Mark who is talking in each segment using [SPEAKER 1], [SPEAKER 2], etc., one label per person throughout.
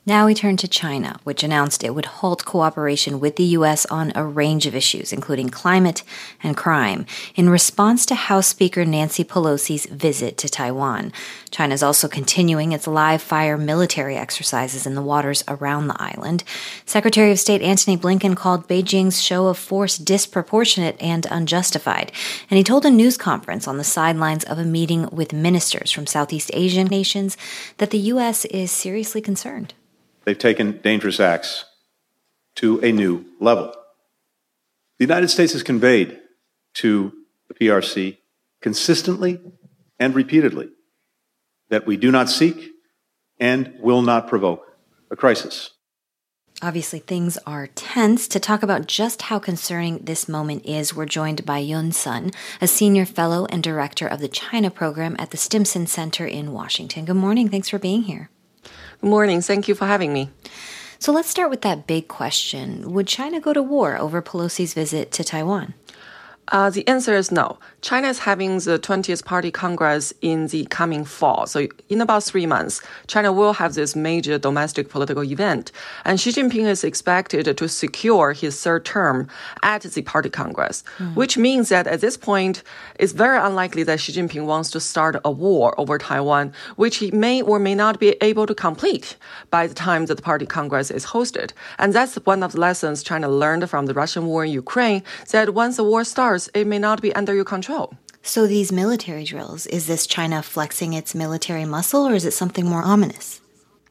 [SPEAKER 1] Now we turn to China, which announced it would halt cooperation with the U.S. on a range of issues, including climate and crime, in response to House Speaker Nancy Pelosi's visit to Taiwan. China is also continuing its live-fire military exercises in the waters around the island. Secretary of State Antony Blinken called Beijing's show of force disproportionate and unjustified, and he told a news conference on the sidelines of a meeting with ministers from Southeast Asian nations that the U.S. is seriously concerned.
[SPEAKER 2] They've taken dangerous acts to a new level. The United States has conveyed to the PRC consistently and repeatedly that we do not seek and will not provoke a crisis.
[SPEAKER 1] Obviously, things are tense. To talk about just how concerning this moment is, we're joined by Yun Sun, a senior fellow and director of the China program at the Stimson Center in Washington. Good morning. Thanks for being here.
[SPEAKER 3] Good morning. Thank you for having me.
[SPEAKER 1] So let's start with that big question. Would China go to war over Pelosi's visit to Taiwan?
[SPEAKER 3] The answer is no. China is having the 20th Party Congress in the coming fall. So in about 3 months, China will have this major domestic political event. And Xi Jinping is expected to secure his third term at the Party Congress, which means that at this point, it's very unlikely that Xi Jinping wants to start a war over Taiwan, which he may or may not be able to complete by the time that the Party Congress is hosted. And that's one of the lessons China learned from the Russian war in Ukraine, that once the war starts, it may not be under your control.
[SPEAKER 1] So these military drills, is this China flexing its military muscle, or is it something more ominous?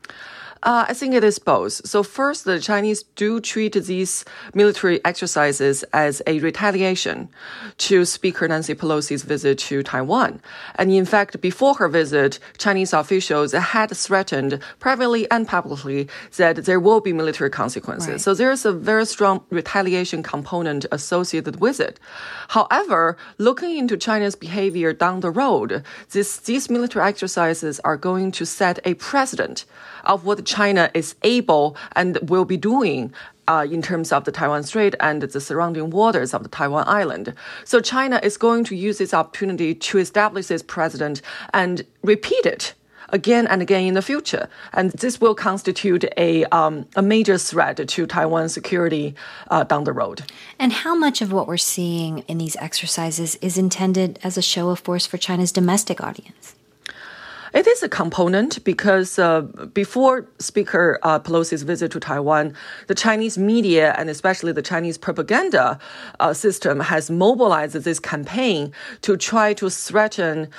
[SPEAKER 3] I think it is both. So first, the Chinese do treat these military exercises as a retaliation to Speaker Nancy Pelosi's visit to Taiwan. And in fact, before her visit, Chinese officials had threatened privately and publicly that there will be military consequences. Right. So there's a very strong retaliation component associated with it. However, looking into China's behavior down the road, these military exercises are going to set a precedent of what China is able and will be doing in terms of the Taiwan Strait and the surrounding waters of the Taiwan Island. So China is going to use this opportunity to establish this precedent and repeat it again and again in the future. And this will constitute a major threat to Taiwan's security down the road.
[SPEAKER 1] And how much of what we're seeing in these exercises is intended as a show of force for China's domestic audience?
[SPEAKER 3] It is a component because before Speaker Pelosi's visit to Taiwan, the Chinese media and especially the Chinese propaganda system has mobilized this campaign to try to threaten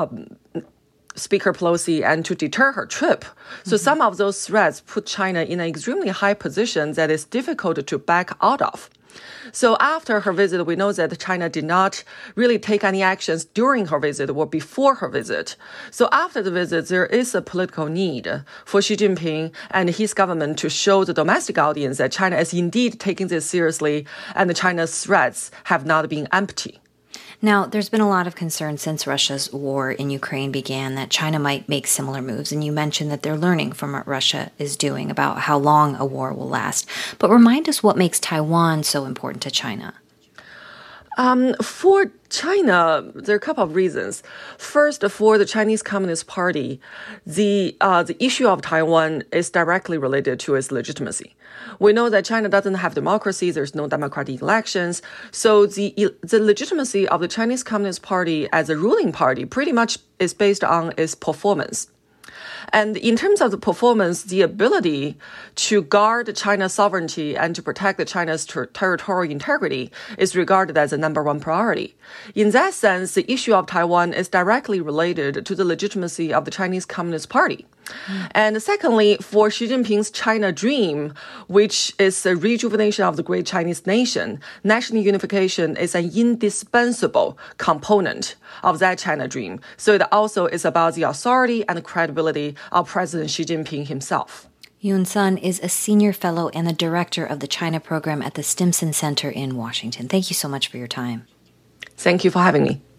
[SPEAKER 3] Speaker Pelosi and to deter her trip. So some of those threats put China in an extremely high position that is difficult to back out of. So after her visit, we know that China did not really take any actions during her visit or before her visit. So after the visit, there is a political need for Xi Jinping and his government to show the domestic audience that China is indeed taking this seriously and China's threats have not been empty.
[SPEAKER 1] Now, there's been a lot of concern since Russia's war in Ukraine began that China might make similar moves, and you mentioned that they're learning from what Russia is doing about how long a war will last. But remind us what makes Taiwan so important to China.
[SPEAKER 3] For China, there are a couple of reasons. First, for the Chinese Communist Party, the issue of Taiwan is directly related to its legitimacy. We know that China doesn't have democracy. There's no democratic elections. So the legitimacy of the Chinese Communist Party as a ruling party pretty much is based on its performance. And in terms of the performance, the ability to guard China's sovereignty and to protect China's territorial integrity is regarded as a number one priority. In that sense, the issue of Taiwan is directly related to the legitimacy of the Chinese Communist Party. And secondly, for Xi Jinping's China dream, which is a rejuvenation of the great Chinese nation, national unification is an indispensable component of that China dream. So it also is about the authority and the credibility of President Xi Jinping himself.
[SPEAKER 1] Yun Sun is a senior fellow and the director of the China program at the Stimson Center in Washington. Thank you so much for your time.
[SPEAKER 3] Thank you for having me.